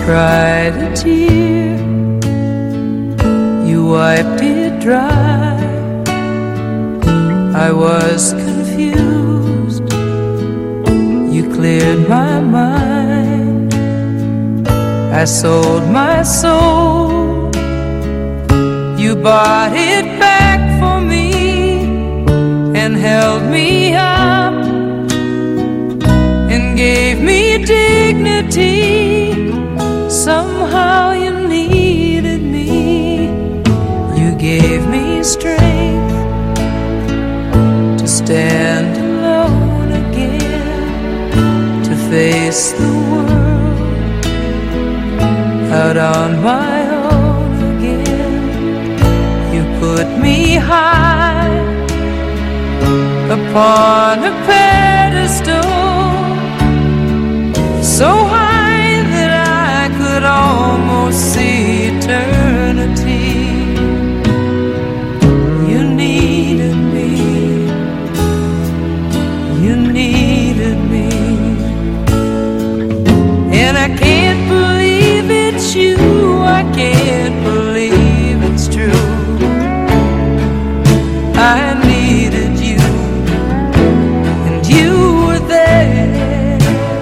cried a tear, you wiped it dry. I was confused, you cleared my mind. I sold my soul, you bought it back for me and held me up and gave me dignity. Somehow you needed me, you gave me strength to stand alone again, to face the world out on my own again. You put me high upon a pedestal, so high that I could almost see eternity. You needed me, you needed me, and I can't believe it's you, I can't believe it's true. I needed you, and you were there,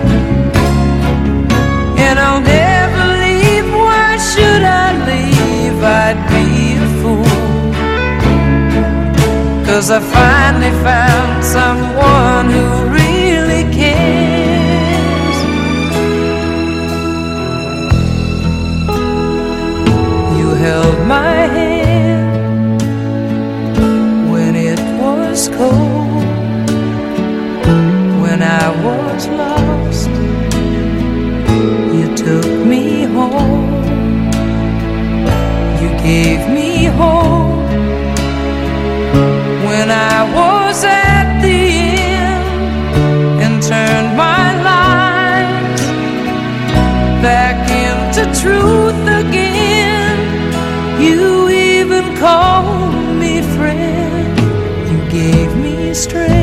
and I'll never leave. Why should I leave? I'd be a fool, 'cause I finally found someone who really cares. You held my hand when it was cold, when I was lost. You took me home, you gave me hope when I was at the end, and turned my life back into truth again. You even called me friend, you gave me strength